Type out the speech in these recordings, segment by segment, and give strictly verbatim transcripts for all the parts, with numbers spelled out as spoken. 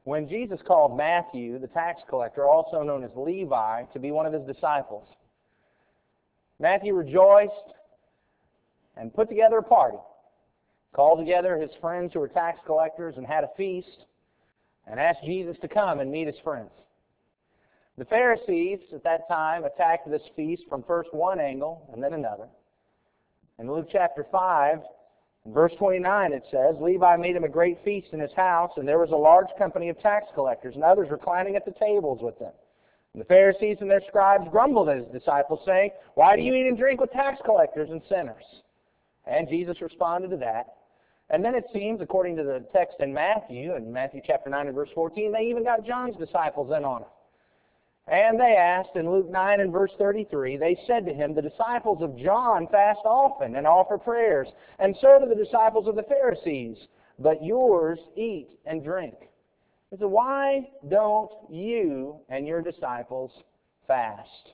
when Jesus called Matthew, the tax collector, also known as Levi, to be one of his disciples. Matthew rejoiced and put together a party, called together his friends who were tax collectors and had a feast, and asked Jesus to come and meet his friends. The Pharisees at that time attacked this feast from first one angle and then another. In Luke chapter five, in verse twenty-nine, it says, Levi made him a great feast in his house, and there was a large company of tax collectors, and others reclining at the tables with them. And the Pharisees and their scribes grumbled at his disciples, saying, Why do you eat and drink with tax collectors and sinners? And Jesus responded to that. And then it seems, according to the text in Matthew, in Matthew chapter nine and verse fourteen, they even got John's disciples in on it. And they asked, in Luke nine and verse thirty-three, they said to him, The disciples of John fast often and offer prayers, and so do the disciples of the Pharisees, but yours eat and drink. He said, Why don't you and your disciples fast?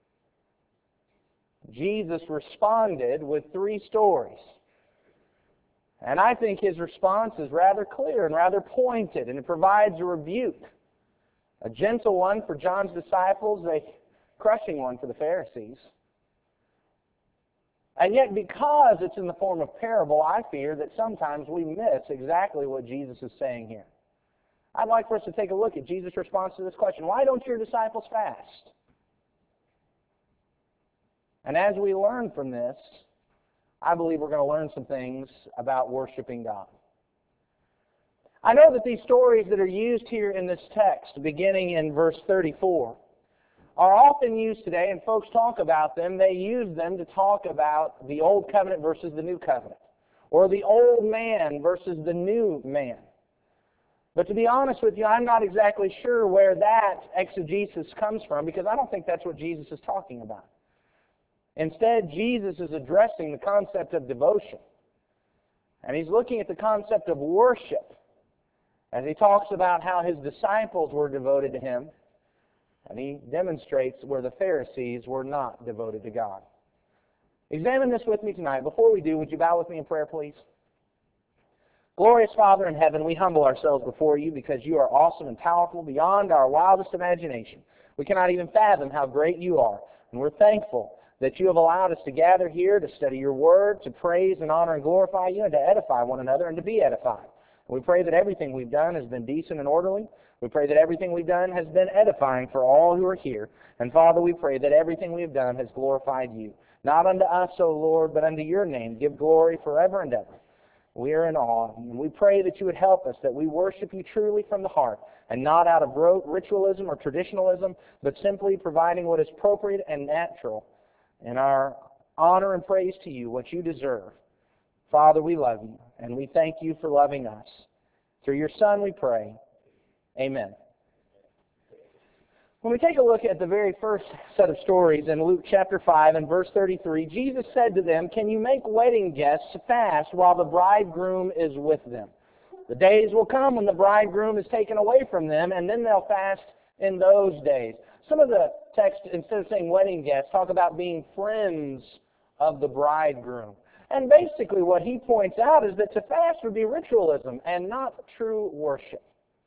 Jesus responded with three stories. And I think his response is rather clear and rather pointed, and it provides a rebuke. A gentle one for John's disciples, a crushing one for the Pharisees. And yet, because it's in the form of parable, I fear that sometimes we miss exactly what Jesus is saying here. I'd like for us to take a look at Jesus' response to this question. Why don't your disciples fast? And as we learn from this, I believe we're going to learn some things about worshiping God. I know that these stories that are used here in this text, beginning in verse thirty-four, are often used today, and folks talk about them. They use them to talk about the Old Covenant versus the New Covenant, or the old man versus the new man. But to be honest with you, I'm not exactly sure where that exegesis comes from, because I don't think that's what Jesus is talking about. Instead, Jesus is addressing the concept of devotion. And he's looking at the concept of worship as he talks about how his disciples were devoted to him, and he demonstrates where the Pharisees were not devoted to God. Examine this with me tonight. Before we do, would you bow with me in prayer, please? Glorious Father in heaven, we humble ourselves before you because you are awesome and powerful beyond our wildest imagination. We cannot even fathom how great you are, and we're thankful that you have allowed us to gather here to study your word, to praise and honor and glorify you, and to edify one another and to be edified. We pray that everything we've done has been decent and orderly. We pray that everything we've done has been edifying for all who are here. And Father, we pray that everything we've done has glorified you. Not unto us, O Lord, but unto your name. Give glory forever and ever. We are in awe. And we pray that you would help us, that we worship you truly from the heart, and not out of rote ritualism or traditionalism, but simply providing what is appropriate and natural in our honor and praise to you, what you deserve. Father, we love you, and we thank you for loving us. Through your Son we pray. Amen. When we take a look at the very first set of stories in Luke chapter five and verse thirty-three, Jesus said to them, Can you make wedding guests fast while the bridegroom is with them? The days will come when the bridegroom is taken away from them, and then they'll fast in those days. Some of the text, instead of saying wedding guests, talk about being friends of the bridegroom. And basically what he points out is that to fast would be ritualism and not true worship.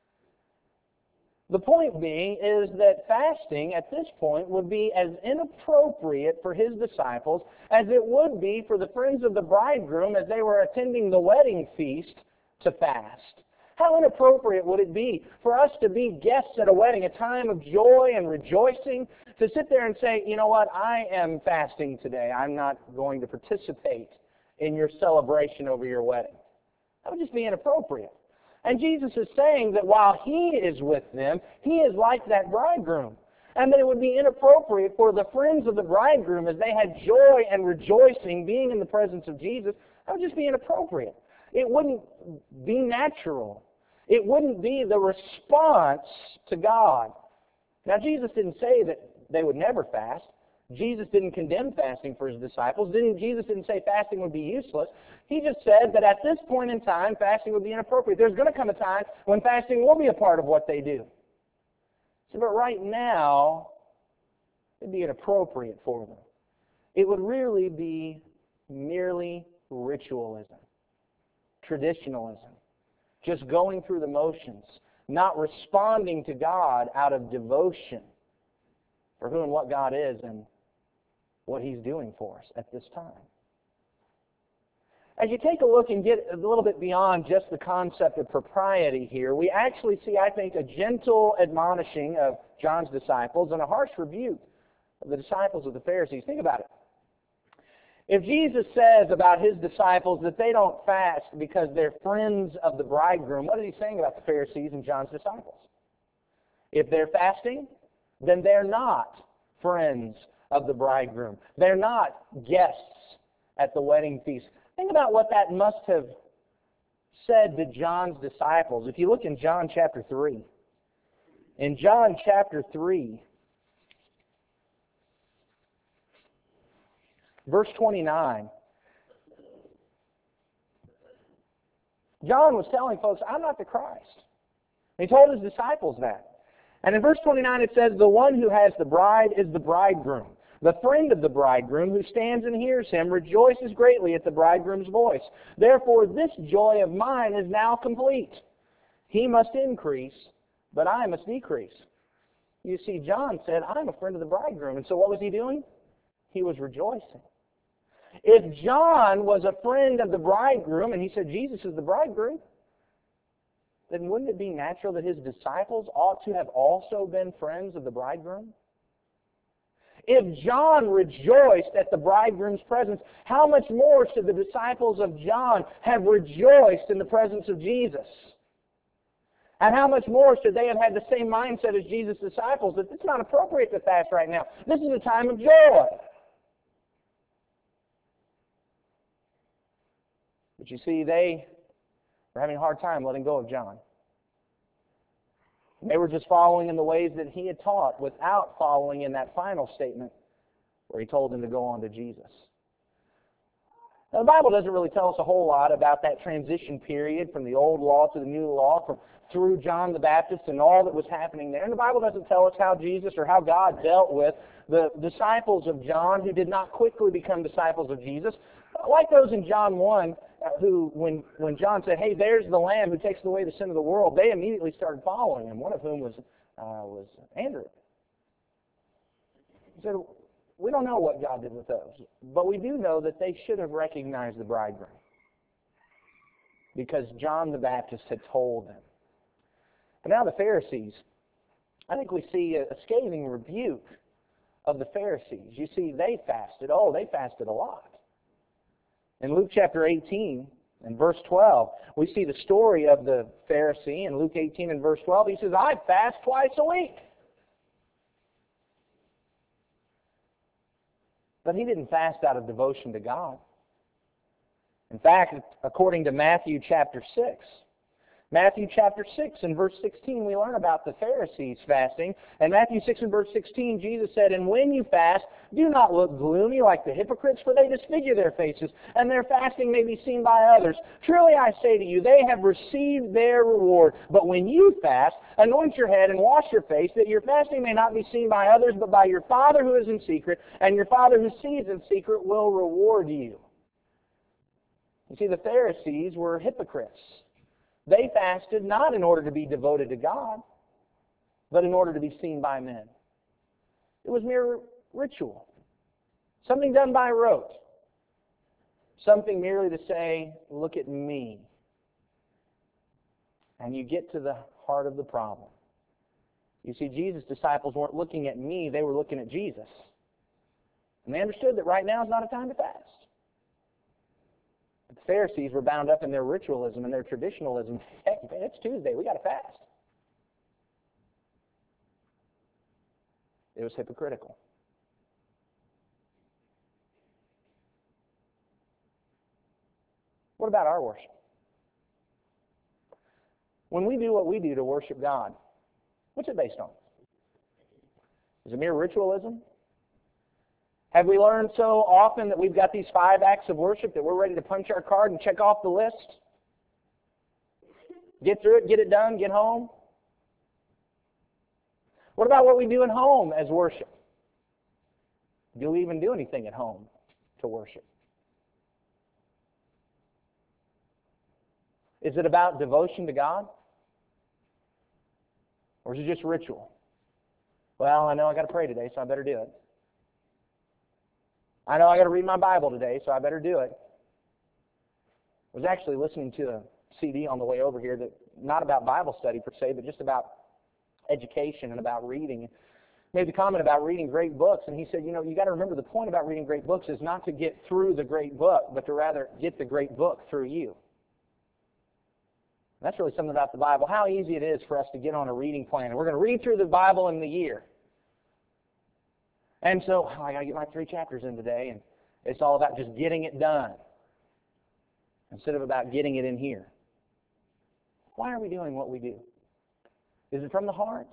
The point being is that fasting at this point would be as inappropriate for his disciples as it would be for the friends of the bridegroom as they were attending the wedding feast to fast. How inappropriate would it be for us to be guests at a wedding, a time of joy and rejoicing, to sit there and say, you know what, I am fasting today. I'm not going to participate in your celebration over your wedding. That would just be inappropriate. And Jesus is saying that while he is with them, he is like that bridegroom. And that it would be inappropriate for the friends of the bridegroom, as they had joy and rejoicing being in the presence of Jesus, that would just be inappropriate. It wouldn't be natural. It wouldn't be the response to God. Now, Jesus didn't say that they would never fast. Jesus didn't condemn fasting for his disciples. Didn't, Jesus didn't say fasting would be useless. He just said that at this point in time, fasting would be inappropriate. There's going to come a time when fasting will be a part of what they do. So, but right now, it would be inappropriate for them. It would really be merely ritualism, traditionalism, just going through the motions, not responding to God out of devotion for who and what God is and what He's doing for us at this time. As you take a look and get a little bit beyond just the concept of propriety here, we actually see, I think, a gentle admonishing of John's disciples and a harsh rebuke of the disciples of the Pharisees. Think about it. If Jesus says about His disciples that they don't fast because they're friends of the bridegroom, what is He saying about the Pharisees and John's disciples? If they're fasting, then they're not friends of the bridegroom. They're not guests at the wedding feast. Think about what that must have said to John's disciples. If you look in John chapter three, in John chapter three, verse twenty-nine, John was telling folks, I'm not the Christ. He told his disciples that. And in verse twenty-nine it says, the one who has the bride is the bridegroom. The friend of the bridegroom who stands and hears him rejoices greatly at the bridegroom's voice. Therefore this joy of mine is now complete. He must increase, but I must decrease. You see, John said, I'm a friend of the bridegroom. And so what was he doing? He was rejoicing. If John was a friend of the bridegroom, and he said Jesus is the bridegroom, then wouldn't it be natural that his disciples ought to have also been friends of the bridegroom? If John rejoiced at the bridegroom's presence, how much more should the disciples of John have rejoiced in the presence of Jesus? And how much more should they have had the same mindset as Jesus' disciples, that it's not appropriate to fast right now. This is a time of joy. But you see, they were having a hard time letting go of John. They were just following in the ways that he had taught without following in that final statement where he told them to go on to Jesus. Now, the Bible doesn't really tell us a whole lot about that transition period from the old law to the new law, from through John the Baptist and all that was happening there. And the Bible doesn't tell us how Jesus or how God dealt with the disciples of John who did not quickly become disciples of Jesus. Like those in John one, who, when, when John said, hey, there's the Lamb who takes away the sin of the world, they immediately started following him, one of whom was, uh, was Andrew. He said, we don't know what God did with those, but we do know that they should have recognized the bridegroom because John the Baptist had told them. And now the Pharisees, I think we see a scathing rebuke of the Pharisees. You see, they fasted. Oh, they fasted a lot. In Luke chapter eighteen and verse twelve, we see the story of the Pharisee. In Luke eighteen and verse twelve, he says, I fast twice a week. But he didn't fast out of devotion to God. In fact, according to Matthew chapter six, Matthew chapter six and verse sixteen, we learn about the Pharisees fasting. And Matthew six and verse sixteen, Jesus said, and when you fast, do not look gloomy like the hypocrites, for they disfigure their faces, and their fasting may be seen by others. Truly I say to you, they have received their reward. But when you fast, anoint your head and wash your face, that your fasting may not be seen by others, but by your Father who is in secret, and your Father who sees in secret will reward you. You see, the Pharisees were hypocrites. They fasted not in order to be devoted to God, but in order to be seen by men. It was mere ritual, something done by rote, something merely to say, look at me. And you get to the heart of the problem. You see, Jesus' disciples weren't looking at me, they were looking at Jesus. And they understood that right now is not a time to fast. The Pharisees were bound up in their ritualism and their traditionalism. Heck, it's Tuesday, we got to fast. It was hypocritical. What about our worship? When we do what we do to worship God, what's it based on? Is it mere ritualism? Have we learned so often that we've got these five acts of worship that we're ready to punch our card and check off the list? Get through it, get it done, get home? What about what we do at home as worship? Do we even do anything at home to worship? Is it about devotion to God? Or is it just ritual? Well, I know I got to pray today, so I better do it. I know I got to read my Bible today, so I better do it. I was actually listening to a C D on the way over here that not about Bible study per se, but just about education and about reading. Made the comment about reading great books, and he said, you know, you got to remember the point about reading great books is not to get through the great book, but to rather get the great book through you. That's really something about the Bible. How easy it is for us to get on a reading plan. And we're going to read through the Bible in the year. And so, oh, I got to get my three chapters in today, and it's all about just getting it done instead of about getting it in here. Why are we doing what we do? Is it from the heart?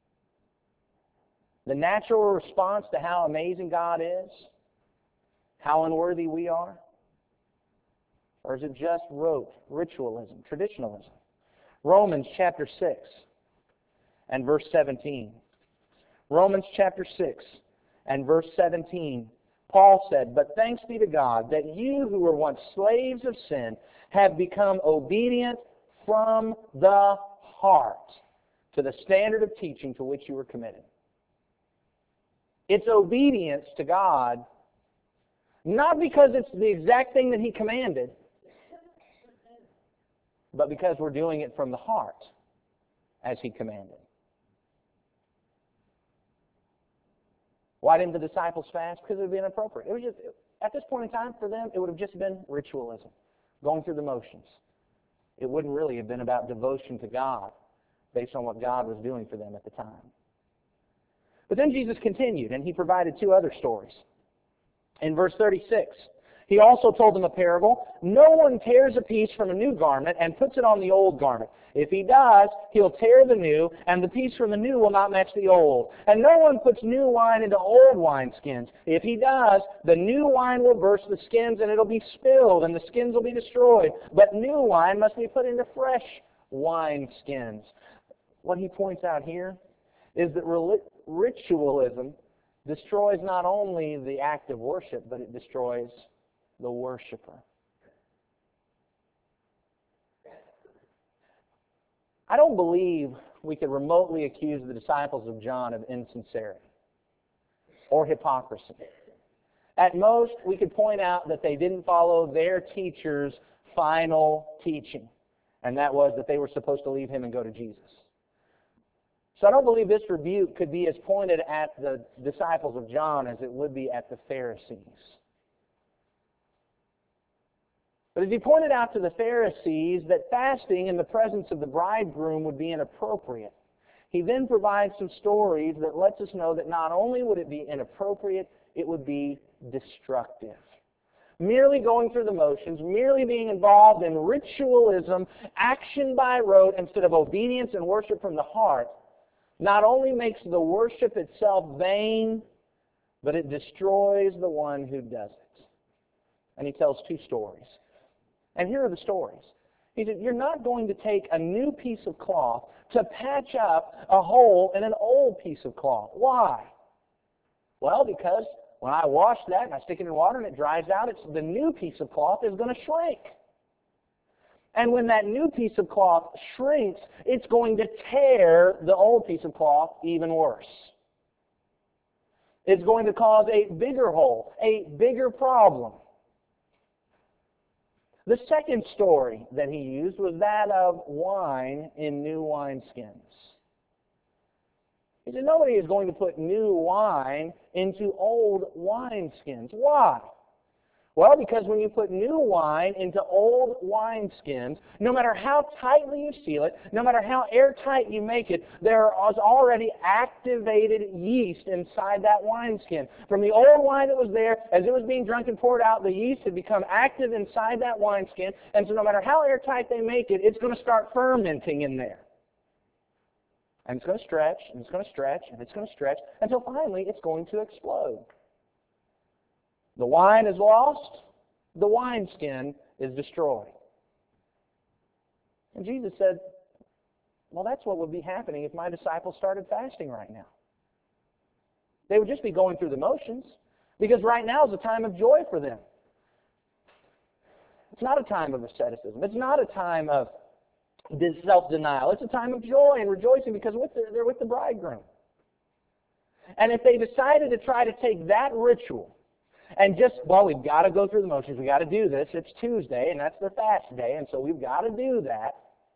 The natural response to how amazing God is? How unworthy we are? Or is it just rote, ritualism, traditionalism? Romans chapter six and verse seventeen. Romans chapter six and verse seventeen. Paul said, "But thanks be to God that you who were once slaves of sin have become obedient from the heart to the standard of teaching to which you were committed." It's obedience to God, not because it's the exact thing that He commanded, but because we're doing it from the heart as He commanded. Why didn't the disciples fast? Because it would be inappropriate. It was just, at this point in time, for them, it would have just been ritualism, going through the motions. It wouldn't really have been about devotion to God based on what God was doing for them at the time. But then Jesus continued, and He provided two other stories. In verse thirty-six, He also told them a parable. "No one tears a piece from a new garment and puts it on the old garment. If he does, he'll tear the new, and the piece from the new will not match the old. And no one puts new wine into old wineskins. If he does, the new wine will burst the skins, and it'll be spilled, and the skins will be destroyed. But new wine must be put into fresh wineskins." What he points out here is that ritualism destroys not only the act of worship, but it destroys the worshiper. I don't believe we could remotely accuse the disciples of John of insincerity or hypocrisy. At most, we could point out that they didn't follow their teacher's final teaching, and that was that they were supposed to leave Him and go to Jesus. So I don't believe this rebuke could be as pointed at the disciples of John as it would be at the Pharisees. But as he pointed out to the Pharisees that fasting in the presence of the bridegroom would be inappropriate, he then provides some stories that lets us know that not only would it be inappropriate, it would be destructive. Merely going through the motions, merely being involved in ritualism, action by rote instead of obedience and worship from the heart, not only makes the worship itself vain, but it destroys the one who does it. And he tells two stories. And here are the stories. He said, you're not going to take a new piece of cloth to patch up a hole in an old piece of cloth. Why? Well, because when I wash that and I stick it in water and it dries out, it's the new piece of cloth is going to shrink. And when that new piece of cloth shrinks, it's going to tear the old piece of cloth even worse. It's going to cause a bigger hole, a bigger problem. The second story that he used was that of wine in new wineskins. He said, nobody is going to put new wine into old wineskins. Why? Well, because when you put new wine into old wineskins, no matter how tightly you seal it, no matter how airtight you make it, there is already activated yeast inside that wineskin. From the old wine that was there, as it was being drunk and poured out, the yeast had become active inside that wineskin, and so no matter how airtight they make it, it's going to start fermenting in there. And it's going to stretch, and it's going to stretch, and it's going to stretch, until finally it's going to explode. The wine is lost, the wineskin is destroyed. And Jesus said, well, that's what would be happening if my disciples started fasting right now. They would just be going through the motions, because right now is a time of joy for them. It's not a time of asceticism. It's not a time of this self-denial. It's a time of joy and rejoicing because with the, they're with the bridegroom. And if they decided to try to take that ritual and just, well, we've got to go through the motions, we've got to do this, it's Tuesday, and that's their fast day, and so we've got to do that,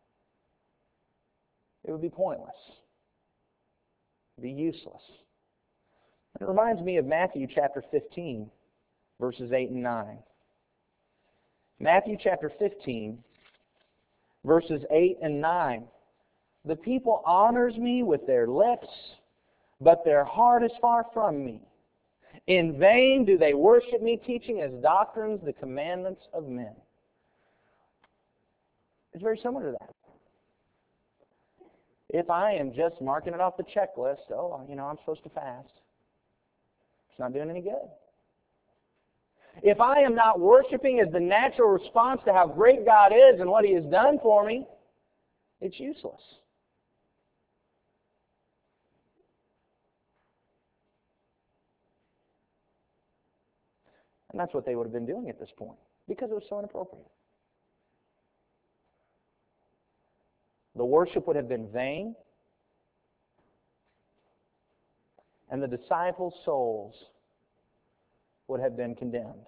it would be pointless. It would be useless. It reminds me of Matthew chapter fifteen, verses eight and nine. Matthew chapter fifteen, verses eight and nine. The people honors me with their lips, but their heart is far from me. In vain do they worship me, teaching as doctrines the commandments of men. It's very similar to that. If I am just marking it off the checklist, oh, you know, I'm supposed to fast, it's not doing any good. If I am not worshiping as the natural response to how great God is and what He has done for me, it's useless. And that's what they would have been doing at this point, because it was so inappropriate. The worship would have been vain, and the disciples' souls would have been condemned.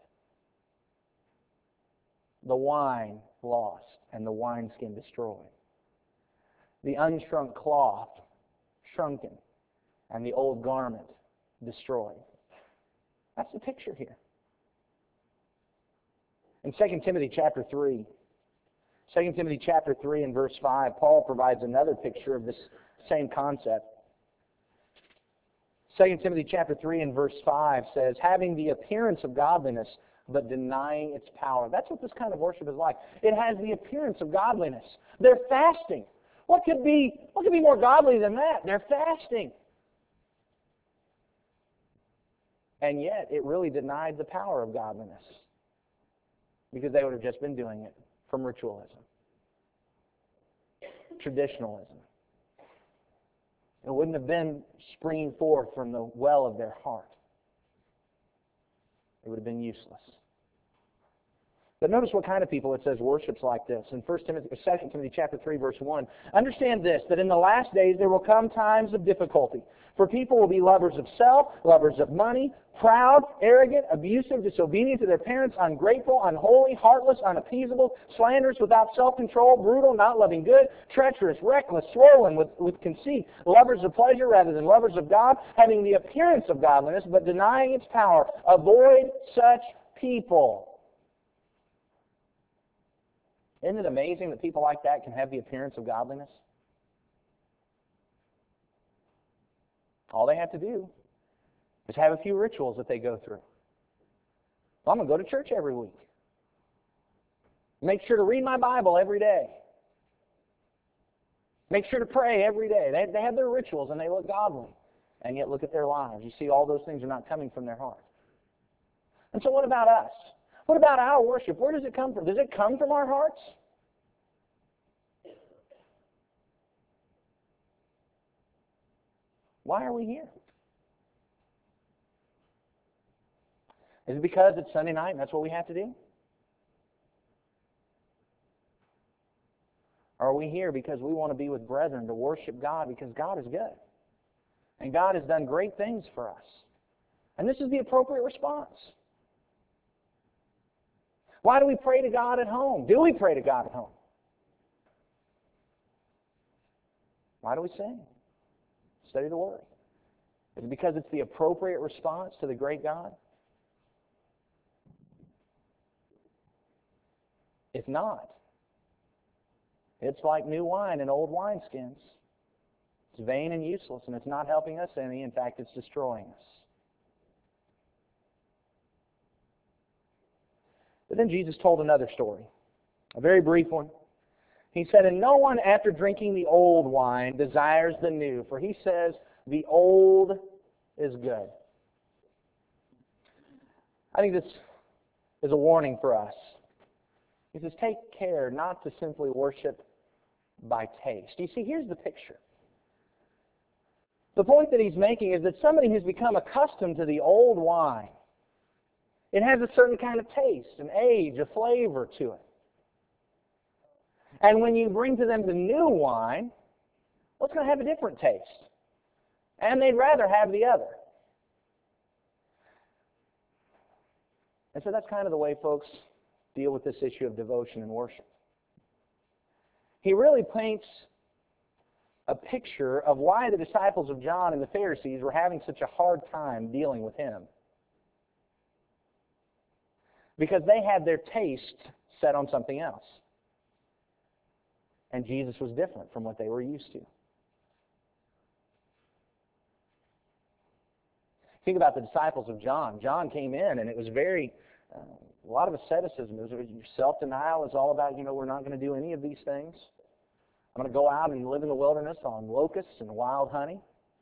The wine lost, and the wineskin destroyed. The unshrunk cloth shrunken, and the old garment destroyed. That's the picture here. In Second Timothy chapter three, Second Timothy chapter three and verse five, Paul provides another picture of this same concept. Second Timothy chapter three and verse five says, having the appearance of godliness, but denying its power. That's what this kind of worship is like. It has the appearance of godliness. They're fasting. What could be, what could be more godly than that? They're fasting. And yet, it really denied the power of godliness, because they would have just been doing it from ritualism, traditionalism. It wouldn't have been springing forth from the well of their heart. It would have been useless. But notice what kind of people it says worships like this. In First Timothy, or Second Timothy chapter three, verse one, understand this, that in the last days there will come times of difficulty. For people will be lovers of self, lovers of money, proud, arrogant, abusive, disobedient to their parents, ungrateful, unholy, heartless, unappeasable, slanderous, without self-control, brutal, not loving good, treacherous, reckless, swollen with, with conceit, lovers of pleasure rather than lovers of God, having the appearance of godliness, but denying its power. Avoid such people. Isn't it amazing that people like that can have the appearance of godliness? All they have to do is have a few rituals that they go through. Well, I'm going to go to church every week. Make sure to read my Bible every day. Make sure to pray every day. They, they have their rituals and they look godly. And yet look at their lives. You see, all those things are not coming from their heart. And so what about us? What about our worship? Where does it come from? Does it come from our hearts? Why are we here? Is it because it's Sunday night and that's what we have to do? Or are we here because we want to be with brethren to worship God because God is good? And God has done great things for us. And this is the appropriate response. Why do we pray to God at home? Do we pray to God at home? Why do we sing? Study the Word. Is it because it's the appropriate response to the great God? If not, it's like new wine in old wineskins. It's vain and useless, and it's not helping us any. In fact, it's destroying us. But then Jesus told another story, a very brief one. He said, and no one after drinking the old wine desires the new, for he says, the old is good. I think this is a warning for us. He says, take care not to simply worship by taste. You see, here's the picture. The point that he's making is that somebody who's become accustomed to the old wine, it has a certain kind of taste, an age, a flavor to it. And when you bring to them the new wine, well, it's going to have a different taste. And they'd rather have the other. And so that's kind of the way folks deal with this issue of devotion and worship. He really paints a picture of why the disciples of John and the Pharisees were having such a hard time dealing with him. Because they had their taste set on something else. And Jesus was different from what they were used to. Think about the disciples of John. John came in and it was very, uh, a lot of asceticism. It was, self-denial is all about, you know, we're not going to do any of these things. I'm going to go out and live in the wilderness on locusts and wild honey.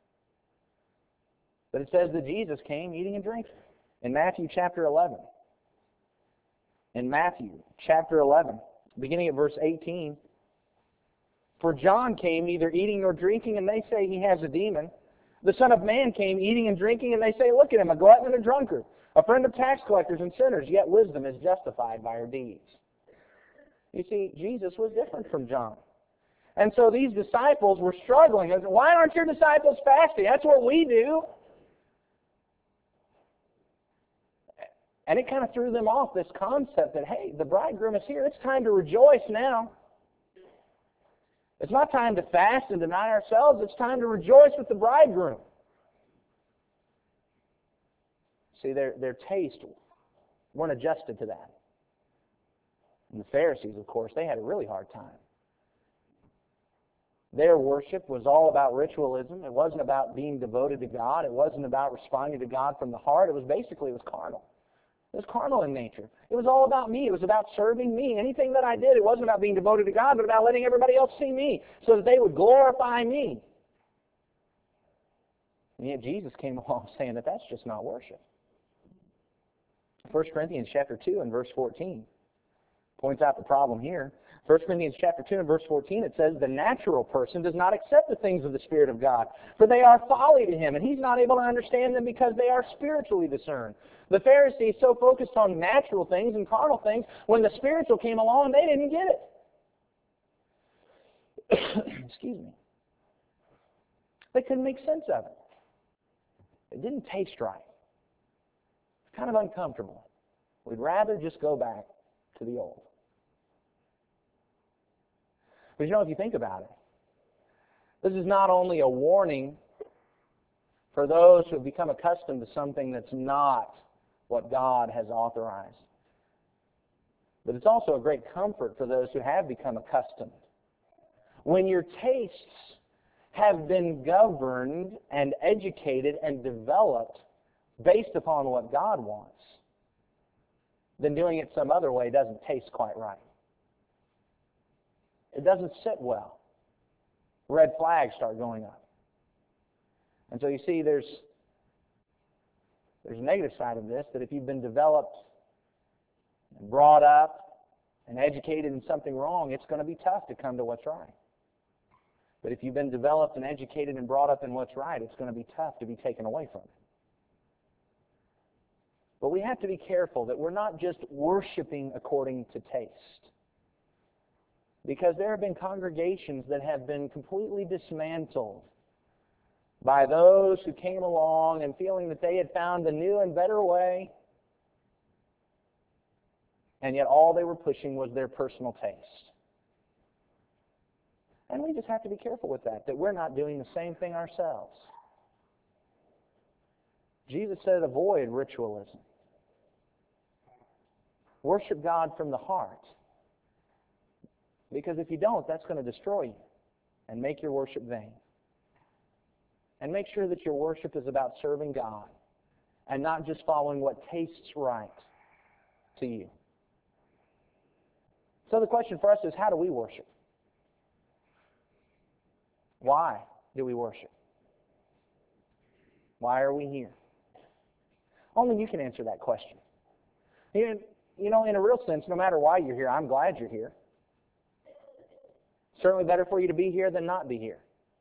But it says that Jesus came eating and drinking. In Matthew chapter eleven. In Matthew chapter eleven, beginning at verse eighteen. For John came neither eating nor drinking, and they say he has a demon. The Son of Man came eating and drinking, and they say, look at him, a glutton and a drunkard, a friend of tax collectors and sinners, yet wisdom is justified by her deeds. You see, Jesus was different from John. And so these disciples were struggling. Why aren't your disciples fasting? That's what we do. And it kind of threw them off, this concept that, hey, the bridegroom is here. It's time to rejoice now. It's not time to fast and deny ourselves. It's time to rejoice with the bridegroom. See, their, their taste weren't adjusted to that. And the Pharisees, of course, they had a really hard time. Their worship was all about ritualism. It wasn't about being devoted to God. It wasn't about responding to God from the heart. It was basically, it was carnal. It was carnal in nature. It was all about me. It was about serving me. Anything that I did, it wasn't about being devoted to God, but about letting everybody else see me so that they would glorify me. And yet Jesus came along saying that that's just not worship. First Corinthians chapter two and verse fourteen points out the problem here. First Corinthians chapter two and verse fourteen, it says, the natural person does not accept the things of the Spirit of God, for they are folly to him, and he's not able to understand them because they are spiritually discerned. The Pharisees so focused on natural things and carnal things, when the spiritual came along, they didn't get it. Excuse me. They couldn't make sense of it. It didn't taste right. It's kind of uncomfortable. We'd rather just go back to the old. But you know, if you think about it, this is not only a warning for those who have become accustomed to something that's not what God has authorized, but it's also a great comfort for those who have become accustomed. When your tastes have been governed and educated and developed based upon what God wants, then doing it some other way doesn't taste quite right. It doesn't sit well. Red flags start going up. And so you see there's, there's a negative side of this, that if you've been developed and brought up and educated in something wrong, it's going to be tough to come to what's right. But if you've been developed and educated and brought up in what's right, it's going to be tough to be taken away from it. But we have to be careful that we're not just worshiping according to taste. Because there have been congregations that have been completely dismantled by those who came along and feeling that they had found a new and better way, and yet all they were pushing was their personal taste. And we just have to be careful with that, that we're not doing the same thing ourselves. Jesus said, avoid ritualism. Worship God from the heart. Because if you don't, that's going to destroy you and make your worship vain. And make sure that your worship is about serving God and not just following what tastes right to you. So the question for us is, how do we worship? Why do we worship? Why are we here? Only you can answer that question. You know, in a real sense, no matter why you're here, I'm glad you're here. Certainly better for you to be here than not be here.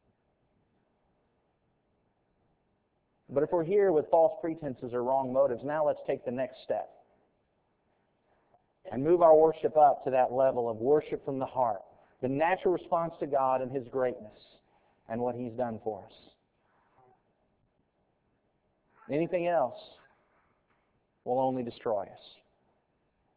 But if we're here with false pretenses or wrong motives, now let's take the next step and move our worship up to that level of worship from the heart, The natural response to God and His greatness and what He's done for us. Anything else will only destroy us.